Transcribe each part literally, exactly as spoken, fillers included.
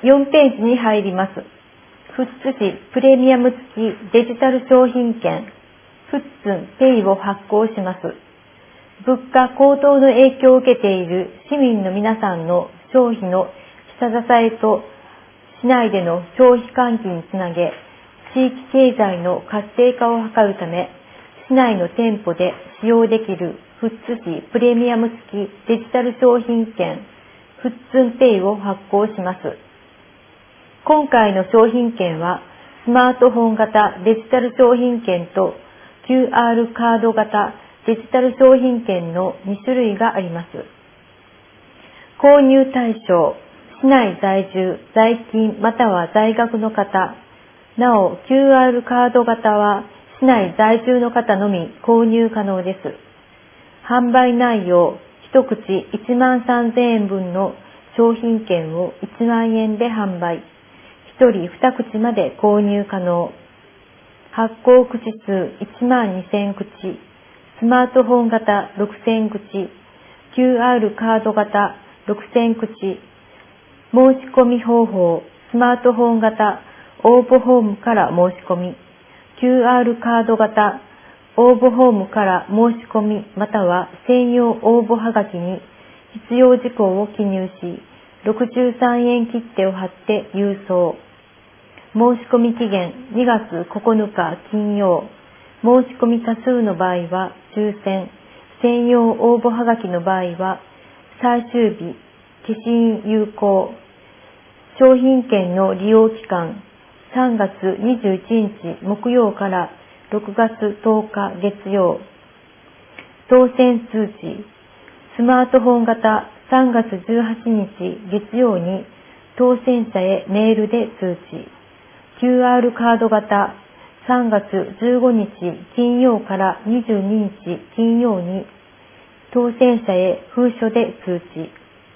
よんページに入ります。富津市プレミアム付きデジタル商品券富津ペイを発行します。物価高騰の影響を受けている市民の皆さんの消費の下支えと市内での消費喚起につなげ、地域経済の活性化を図るため、市内の店舗で使用できる富津市プレミアム付きデジタル商品券富津ペイを発行します。今回の商品券はスマートフォン型デジタル商品券と キューアール カード型デジタル商品券のに種類があります。購入対象、市内在住、在勤または在学の方、なお キューアール カード型は市内在住の方のみ購入可能です。販売内容、一口いちまんさんぜんえんぶんの商品券をいちまんえんで販売。ひとりに口まで購入可能。発行口数いちまんにせん口、スマートフォン型ろくせん口、キューアール カード型ろくせん口、申し込み方法、スマートフォン型応募フォームから申し込み、キューアール カード型応募フォームから申し込みまたは専用応募はがきに必要事項を記入し、ろくじゅうさんえん切手を貼って郵送。申し込み期限にがつここのか金曜。申し込み多数の場合は抽選、専用応募はがきの場合は最終日、消印有効。商品券の利用期間、さんがつにじゅういちにち木曜からろくがつとおか月曜。当選通知、スマートフォン型さんがつじゅうはちにち月曜に当選者へメールで通知。キューアール カード型さんがつじゅうごにち金曜からにじゅうににち金曜に当選者へ封書で通知。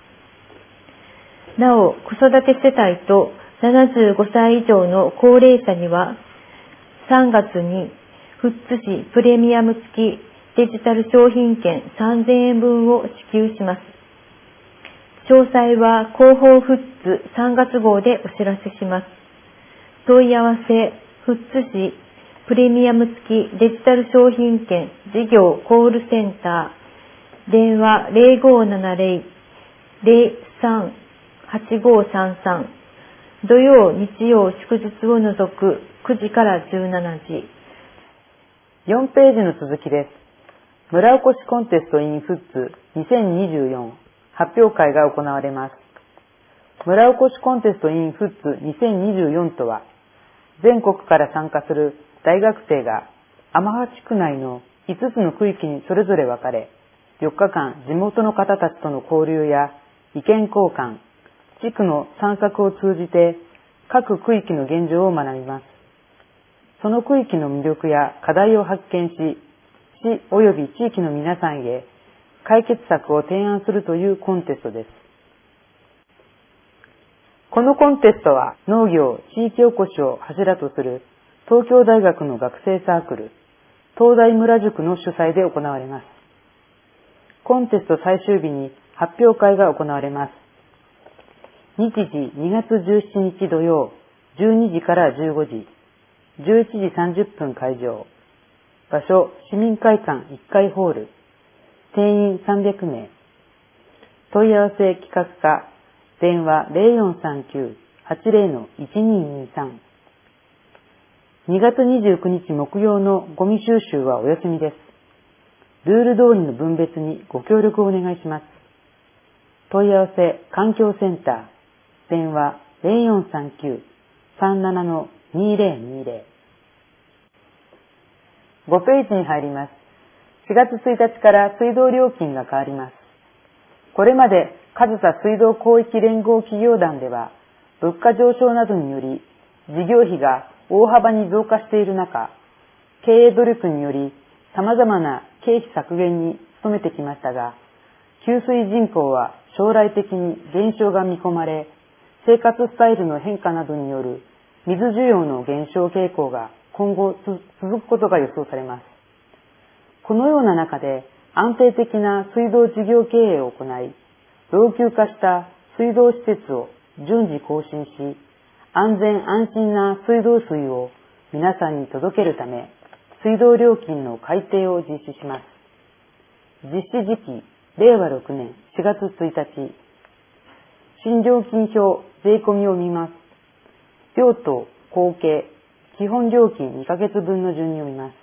なお、子育て世帯とななじゅうごさい以上の高齢者にはさんがつに富津市プレミアム付きデジタル商品券さんぜんえんぶんを支給します。詳細は広報富津さんがつ号でお知らせします。問い合わせ、富津市プレミアム付きデジタル商品券事業コールセンター、電話 ゼロごななゼロ ゼロさん はちごさんさん、土曜、日曜、祝日を除くくじからじゅうしちじ。 よんページの続きです。村おこしコンテスト in 富津にせんにじゅうよん発表会が行われます。村おこしコンテスト in 富津にせんにじゅうよんとは、全国から参加する大学生が天羽地区内のいつつの区域にそれぞれ分かれ、よっかかん地元の方たちとの交流や意見交換、地区の散策を通じて各区域の現状を学びます。その区域の魅力や課題を発見し、市及び地域の皆さんへ解決策を提案するというコンテストです。このコンテストは農業・地域おこしを柱とする東京大学の学生サークル、東大村塾の主催で行われます。コンテスト最終日に発表会が行われます。日時にがつじゅうしちにち土曜、じゅうにじからじゅうごじ、じゅういちじさんじゅっぷん会場。場所、市民会館いっかいホール。定員さんびゃくめい。問い合わせ企画課、電話 ゼロよんさんきゅう はちゼロのいちににさん。にがつにじゅうくにち木曜のゴミ収集はお休みです。ルール通りの分別にご協力をお願いします。問い合わせ環境センター、電話 ゼロよんさんきゅう さんななのにゼロにゼロ。ごページに入ります。しがつついたちから水道料金が変わります。これまで上総水道広域連合企業団では、物価上昇などにより事業費が大幅に増加している中、経営努力により様々な経費削減に努めてきましたが、給水人口は将来的に減少が見込まれ、生活スタイルの変化などによる水需要の減少傾向が今後続くことが予想されます。このような中で安定的な水道事業経営を行い、老朽化した水道施設を順次更新し、安全安心な水道水を皆さんに届けるため、水道料金の改定を実施します。実施時期、れいわろくねんしがつついたち。新料金表、税込みを見ます。用途、合計、基本料金にかげつぶんの順に読みます。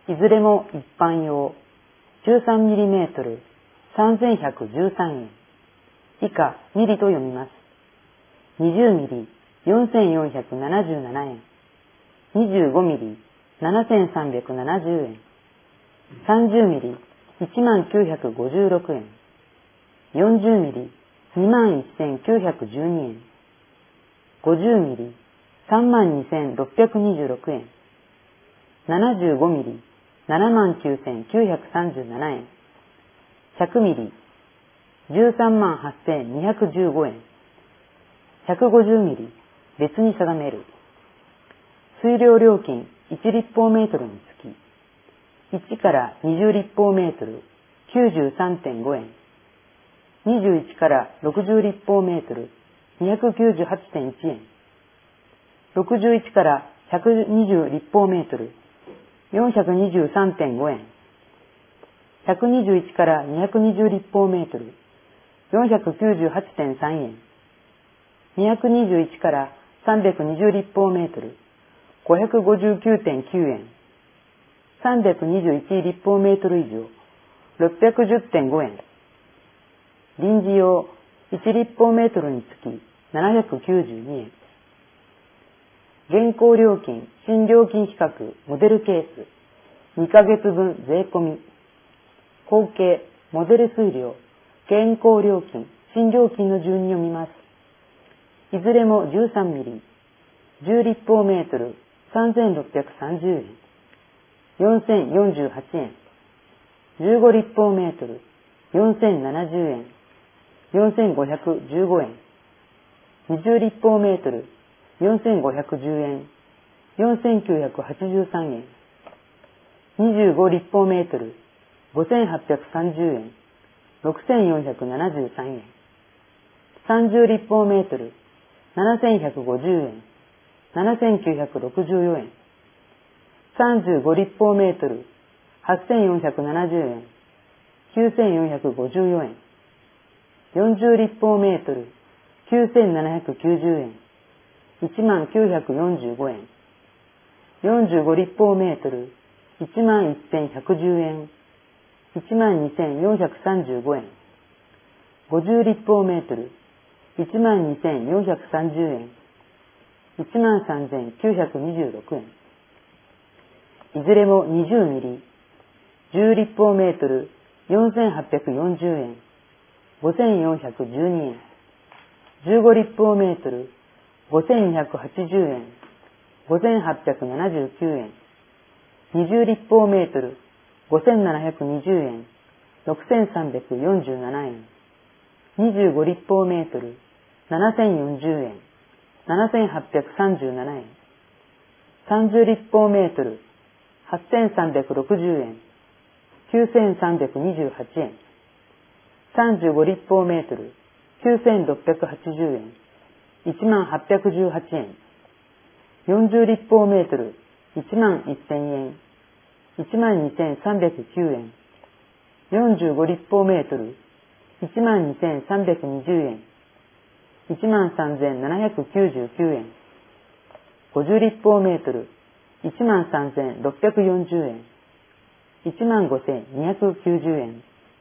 いずれも一般用、じゅうさんミリメートル、さんぜんひゃくじゅうさんえん。以下、ミリと読みます。にじゅうミリ、よんせんよんひゃくななじゅうななえん。にじゅうごミリ、ななせんさんびゃくななじゅうえん。さんじゅうミリ、いちまんきゅうひゃくごじゅうろくえん。よんじゅうミリ、にまんせんきゅうひゃくじゅうにえん。ごじゅうミリ、さんまんにせんろっぴゃくにじゅうろくえん。ななじゅうごミリ、ななまんきゅうせんきゅうひゃくさんじゅうななえん。ひゃくミリ、じゅうさんまんはっせんにひゃくじゅうごえん。ひゃくごじゅうミリ、別に定める。水量料金いち立方メートルにつき、いちからにじゅう立方メートル きゅうじゅうさんてんごえん。にじゅういちからろくじゅう立方メートル にひゃくきゅうじゅうはちてんいちえん。ろくじゅういちからひゃくにじゅう立方メートル よんひゃくにじゅうさんてんごえん。ひゃくにじゅういちからにひゃくにじゅう立方メートル よんひゃくきゅうじゅうはちてんさんえん。にひゃくにじゅういちからさんびゃくにじゅう立方メートル ごひゃくごじゅうきゅうてんきゅうえん。さんびゃくにじゅういち立方メートル以上 ろっぴゃくじゅうてんごえん。臨時用いち立方メートルにつきななひゃくきゅうじゅうにえん。現行料金、新料金比較、モデルケース、にかげつぶん税込み。合計、モデル水量、現行料金、新料金の順に読みます。いずれもじゅうさんミリ、じゅう立方メートル、さんぜんろっぴゃくさんじゅうえん、よんせんよんじゅうはちえん、じゅうご立方メートル、よんせんななじゅうえん、よんせんごひゃくじゅうごえん、にじゅう立方メートル、よんせんごひゃくじゅうえん、よんせんきゅうひゃくはちじゅうさんえん、にじゅうご立方メートル、ごせんはっぴゃくさんじゅうえん、ろくせんよんひゃくななじゅうさんえん、さんじゅう立方メートル、ななせんひゃくごじゅうえん、ななせんきゅうひゃくろくじゅうよんえん、さんじゅうご立方メートル、はっせんよんひゃくななじゅうえん、きゅうせんよんひゃくごじゅうよんえん、よんじゅう立方メートル、きゅうせんななひゃくきゅうじゅうえん、いちまんきゅうひゃくよんじゅうごえん、よんじゅうご立方メートル、いちまんせんひゃくじゅうえん、いちまんにせんよんひゃくさんじゅうごえん、ごじゅう立方メートル、いちまんにせんよんひゃくさんじゅうえん、いちまんさんぜんきゅうひゃくにじゅうろくえん。いずれもにじゅうミリ、じゅう立方メートル、よんせんはっぴゃくよんじゅうえん、ごせんよんひゃくじゅうにえん、じゅうご立方メートル、ごせんにひゃくはちじゅうえん、ごせんはっぴゃくななじゅうきゅうえん、にじゅう立方メートル、ごせんななひゃくにじゅうえん、ろくせんさんびゃくよんじゅうななえん、にじゅうご立方メートル、ななせんよんじゅうえん、ななせんはっぴゃくさんじゅうななえん、さんじゅう立方メートル、はっせんさんびゃくろくじゅうえん、きゅうせんさんびゃくにじゅうはちえん、さんじゅうご立方メートル、きゅうせんろっぴゃくはちじゅうえん、いちまんはっぴゃくじゅうはちえん、よんじゅう立方メートル、いちまんせんえん、いちまんにせんさんびゃくきゅうえん、よんじゅうご立方メートル、いちまんにせんさんびゃくにじゅうえん、いちまんさんぜんななひゃくきゅうじゅうきゅうえん、ごじゅう立方メートル、いちまんさんぜんろっぴゃくよんじゅうえん、いちまんごせんにひゃくきゅうじゅうえん。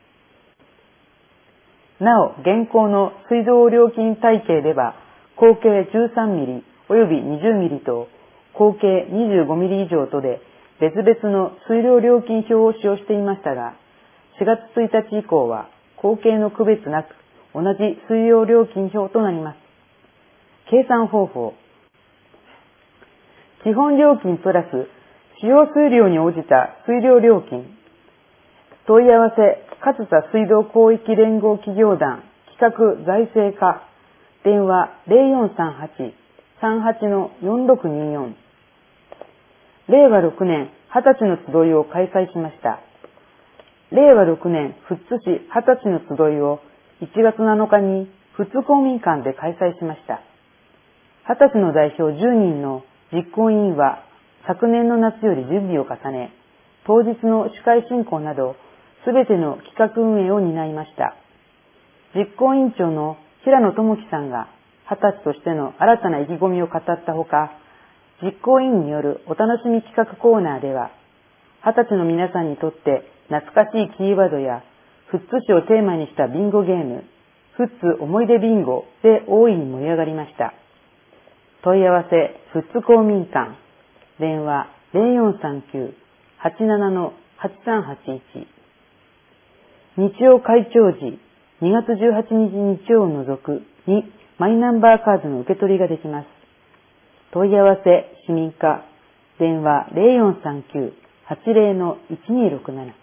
なお、現行の水道料金体系では、合計じゅうさんミリ及びにじゅうミリと、合計にじゅうごミリ以上とで、別々の水道料金表を使用していましたが、しがつついたち以降は、合計の区別なく、同じ水道料金表となります。計算方法。基本料金プラス、使用水量に応じた水量料金。問い合わせ、勝田水道広域連合企業団企画財政課。電話 ゼロよんさんはち さんはち のよんろくによん。れいわろくねんはたちの集いを開催しました。れいわろくねん富津市はたちの集いをいちがつなのかに富津公民館で開催しました。はたちの代表じゅうにんの実行委員は昨年の夏より準備を重ね、当日の司会進行などすべての企画運営を担いました。実行委員長の平野智樹さんがはたちとしての新たな意気込みを語ったほか、実行委員によるお楽しみ企画コーナーでは、はたちの皆さんにとって懐かしいキーワードや富津市をテーマにしたビンゴゲーム、富津思い出ビンゴで大いに盛り上がりました。問い合わせ、富津公民館、電話 ゼロよんさんきゅう はちなな はちさんはちいち。日曜開庁時、にがつじゅうはちにち日曜を除くにマイナンバーカードの受け取りができます。問い合わせ、市民課、電話 ゼロよんさんきゅう はちゼロ いちにろくなな。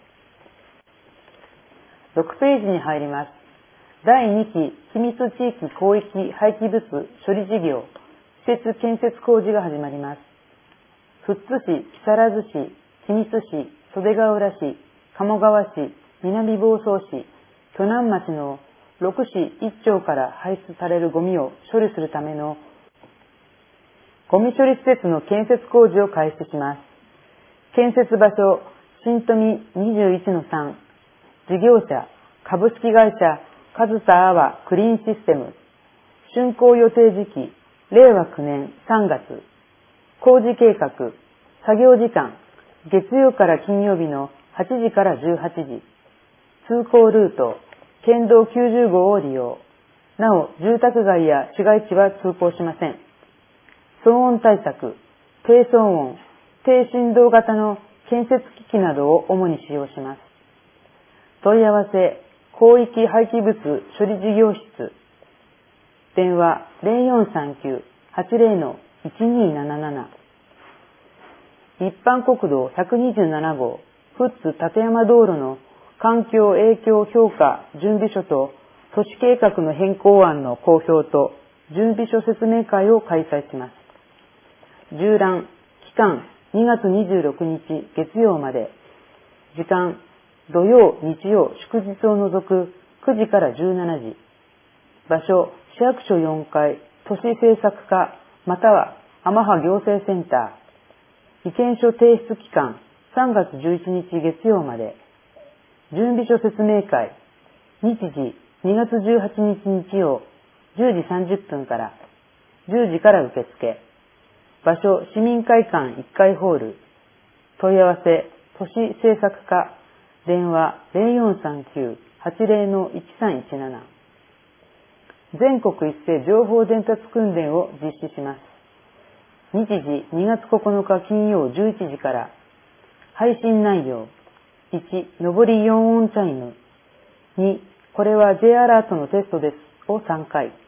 ろくページに入ります。だいにき秘密地域広域廃棄物処理事業施設建設工事が始まります。富津市、木更津市、君津市、袖ヶ浦市、鴨川市、南房総市、鋸南町のろくしいっちょうから排出されるゴミを処理するためのゴミ処理施設の建設工事を開始します。建設場所、新富 にじゅういちのさん、事業者、株式会社、上総阿波クリーンシステム、竣工予定時期、れいわきゅうねんさんがつ、工事計画、作業時間、月曜から金曜日のはちじからじゅうはちじ、通行ルート、県道きゅうじゅうごを利用。なお、住宅街や市街地は通行しません。騒音対策、低騒音、低振動型の建設機器などを主に使用します。問い合わせ、広域廃棄物処理事業室、電話 ゼロよんさんきゅう はちゼロ いちになななな。一般国道ひゃくにじゅうななごう富津立山道路の環境影響評価準備書と都市計画の変更案の公表と準備書説明会を開催します。縦覧、期間にがつにじゅうろくにち月曜まで、時間土曜、日曜、祝日を除くくじからじゅうしちじ、場所市役所よんかい都市政策課または天羽行政センター、意見書提出期間さんがつじゅういちにち月曜まで、準備書説明会、日時にがつじゅうはちにち日曜じゅうじさんじゅっぷんからじゅうじから受付、場所市民会館いっかいホール、問い合わせ都市政策課、電話 ゼロよんさんきゅう はちゼロ いちさんいちなな。全国一斉情報伝達訓練を実施します。日時にがつここのか金曜じゅういちじから、配信内容、いち、上りよん音チャイム、に、これは J アラートのテストですをさんかい、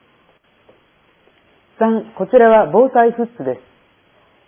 さん、こちらは防災富津です。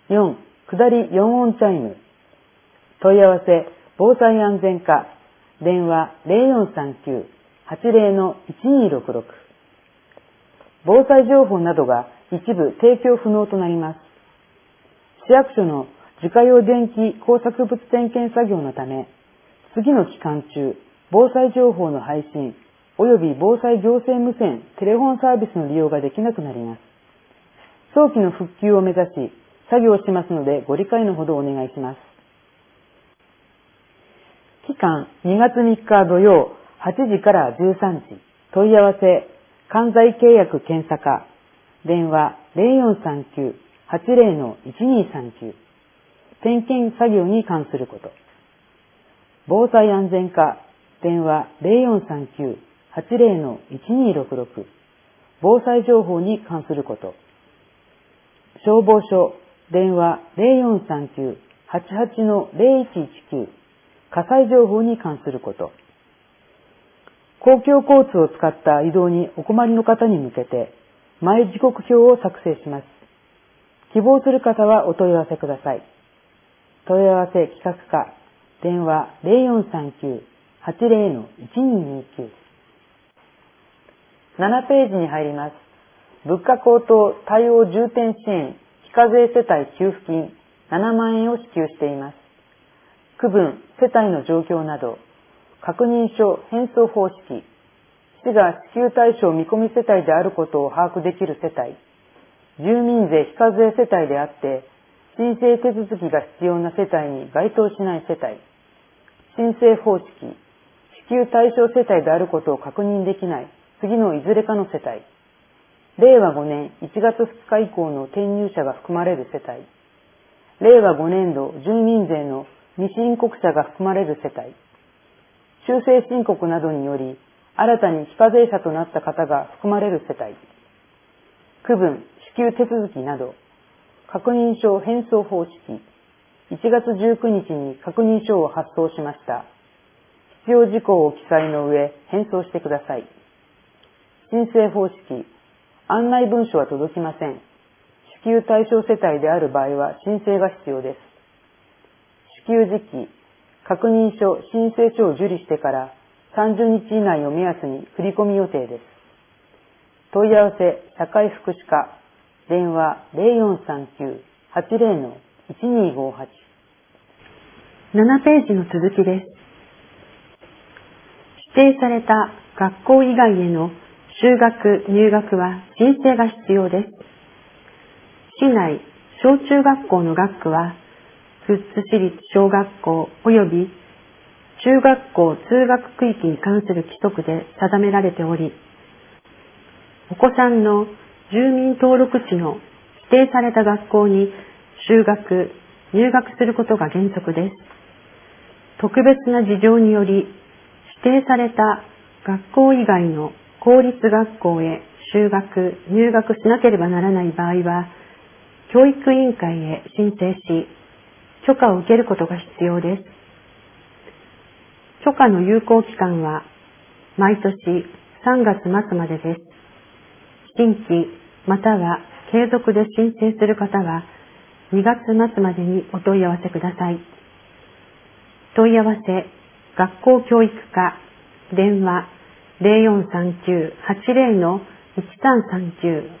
よん、下りよん音チャイム、問い合わせ、防災安全課、電話 ゼロよんさんきゅう はちゼロ いちにろくろく。防災情報などが一部提供不能となります。市役所の自家用電気工作物点検作業のため、次の期間中、防災情報の配信及び防災行政無線テレフォンサービスの利用ができなくなります。早期の復旧を目指し、作業しますのでご理解のほどお願いします。期間にがつみっか土曜はちじからじゅうさんじ、問い合わせ、関西契約検査課、電話 ゼロよんさんきゅう はちゼロ いちにさんきゅう、点検作業に関すること。防災安全課、電話 ゼロよんさんきゅう はちゼロ いちにろくろく、防災情報に関すること。消防署、電話 ゼロよんさんきゅう はちはちのゼロいちいちきゅう、火災情報に関すること。公共交通を使った移動にお困りの方に向けて、前時刻表を作成します。希望する方はお問い合わせください。問い合わせ企画課、電話 ゼロよんさんきゅう はちゼロ いちににきゅう。ななページに入ります。物価高騰対応重点支援非課税世帯給付金ななまんえんを支給しています。区分、世帯の状況など、確認書返送方式、市父が支給対象見込み世帯であることを把握できる世帯、住民税非課税世帯であって、申請手続きが必要な世帯に該当しない世帯、申請方式、支給対象世帯であることを確認できない次のいずれかの世帯、れいわごねんいちがつふつか以降の転入者が含まれる世帯、れいわごねんど住民税の未申告者が含まれる世帯、修正申告などにより新たに非課税者となった方が含まれる世帯、区分、支給手続きなど、確認書返送方式、いちがつじゅうくにちに確認書を発送しました。必要事項を記載の上、返送してください。申請方式、案内文書は届きません。支給対象世帯である場合は申請が必要です。支給時期、確認書、申請書を受理してからさんじゅうにち以内を目安に振込予定です。問い合わせ、社会福祉課、電話 ゼロよんさんきゅう はちゼロ のいちにーごはち。 ななページの続きです。指定された学校以外への就学・入学は申請が必要です。市内小中学校の学区は、富津市立小学校及び中学校通学区域に関する規則で定められており、お子さんの住民登録地の指定された学校に就学・入学することが原則です。特別な事情により指定された学校以外の公立学校へ就学・入学しなければならない場合は、教育委員会へ申請し、許可を受けることが必要です。許可の有効期間は毎年さんがつまつまでです。新規または継続で申請する方はにがつまつまでにお問い合わせください。問い合わせ、学校教育課、電話 ゼロよんさんきゅう はちゼロ のいちさんさんきゅう。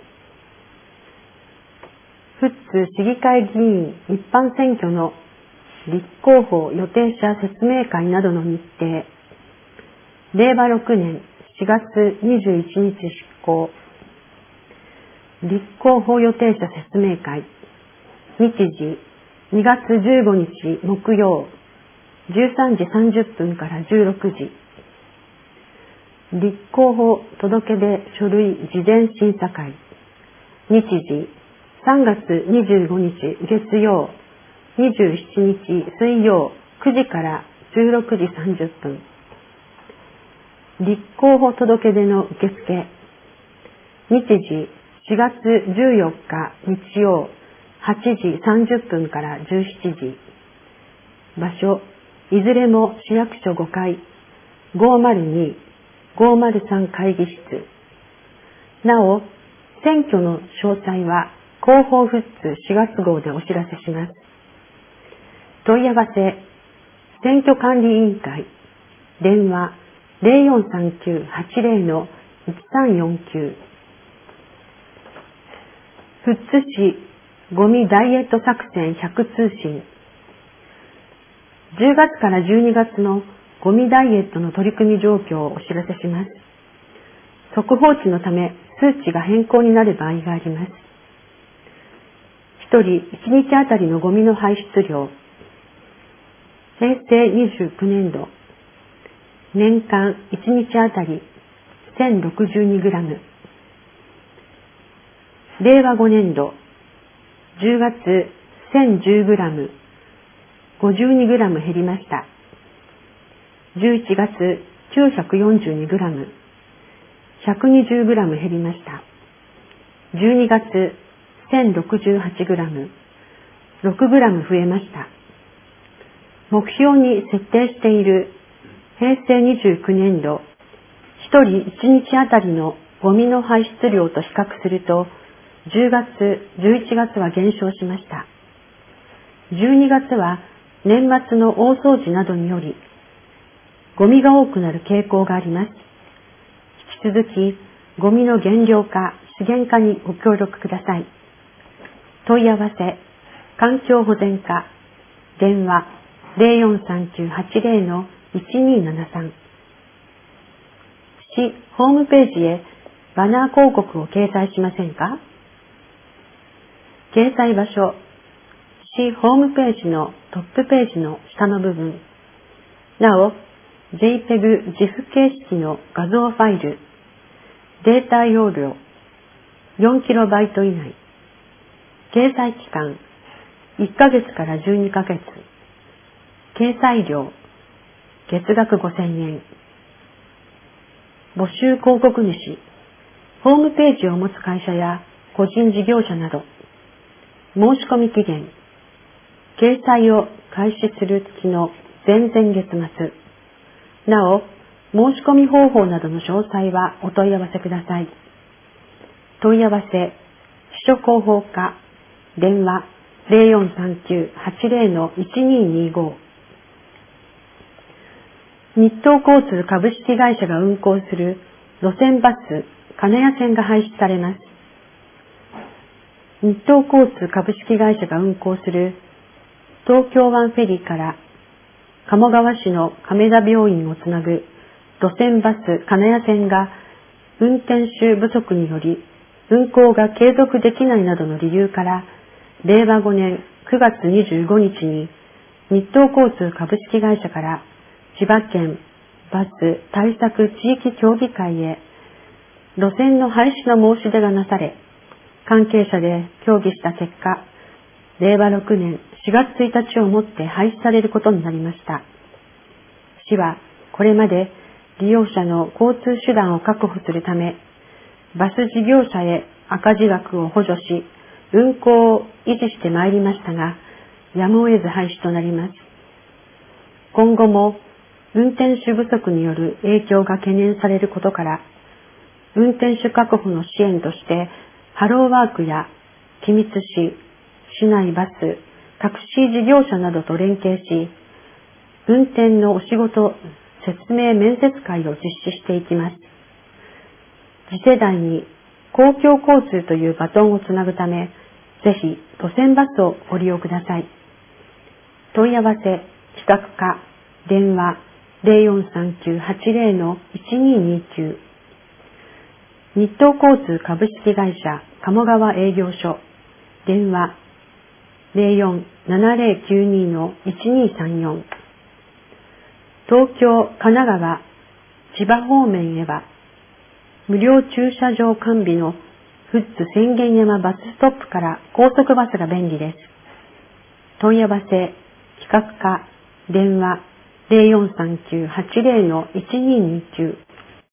富津市議会議員一般選挙の立候補予定者説明会などの日程、れいわろくねんしがつにじゅういちにち執行。立候補予定者説明会、日時にがつじゅうごにち木曜、じゅうさんじさんじゅっぷんからじゅうろくじ。立候補届出書類事前審査会、日時さんがつにじゅうごにち月曜、にじゅうしちにち水曜くじからじゅうろくじさんじゅっぷん。立候補届出の受付、日時しがつじゅうよっか日曜はちじさんじゅっぷんからじゅうしちじ。場所、いずれも市役所ごかい、ごまるに、ごまるさん会議室。なお、選挙の詳細は広報富津しがつ号でお知らせします。問い合わせ、選挙管理委員会、電話 ゼロよんさんきゅう はちゼロ のいちさんよんきゅう。富津市ゴミダイエット作戦ひゃく通信。じゅうがつからじゅうにがつのゴミダイエットの取り組み状況をお知らせします。速報値のため数値が変更になる場合があります。ひとりいちにちあたりのゴミの排出量、へいせいにじゅうきゅうねんど、年間いちにちあたり せんろくじゅうにグラム、れいわごねんど、じゅうがつせんじゅうグラム、ごじゅうにグラム減りました。じゅういちがつきゅうひゃくよんじゅうにグラム、ひゃくにじゅうグラム減りました。じゅうにがつせんろくじゅうはちグラム、ろくグラム増えました。目標に設定しているへいせいにじゅうきゅうねんど、ひとりいちにちあたりのゴミの排出量と比較すると、じゅうがつ、じゅういちがつは減少しました。じゅうにがつは年末の大掃除などにより、ゴミが多くなる傾向があります。引き続き、ゴミの減量化、資源化にご協力ください。問い合わせ、環境保全課、電話 ゼロよんさんきゅう はちゼロ のいちにーななさん。 市ホームページへバナー広告を掲載しませんか？掲載場所、市ホームページのトップページの下の部分、なお、JPEG ジフ形式の画像ファイル、データ容量 よんキロバイト 以内、掲載期間いっかげつからじゅうにかげつ、掲載料月額ごせんえん、募集広告主、ホームページを持つ会社や個人事業者など、申し込み期限、掲載を開始する月の前々月末、なお、申し込み方法などの詳細はお問い合わせください。問い合わせ、秘書広報課、電話 ゼロよんさんきゅう はちゼロ いちににご。日東交通株式会社が運行する路線バス金谷線が廃止されます。日東交通株式会社が運行する東京湾フェリーから鴨川市の亀田病院をつなぐ路線バス金谷線が運転手不足により運行が継続できないなどの理由かられいわごねんくがつにじゅうごにちに日東交通株式会社から千葉県バス対策地域協議会へ路線の廃止の申し出がなされ、関係者で協議した結果、れいわろくねんしがつついたちをもって廃止されることになりました。市はこれまで利用者の交通手段を確保するため、バス事業者へ赤字額を補助し、運行を維持してまいりましたが、やむを得ず廃止となります。今後も運転手不足による影響が懸念されることから、運転手確保の支援として、ハローワークや君津市、市内バス、タクシー事業者などと連携し、運転のお仕事説明面接会を実施していきます。次世代に公共交通というバトンをつなぐため、ぜひ路線バスをご利用ください。問い合わせ、企画課、電話ゼロよんさんきゅう はちゼロ いちににきゅう、日東交通株式会社鴨川営業所、電話ゼロよんななゼロきゅうに いちにさんよん、東京、神奈川、千葉方面へは、無料駐車場完備の富津浅間山バスストップから高速バスが便利です。問い合わせ、企画課、電話ゼロよんさんきゅう はちゼロ いちににきゅう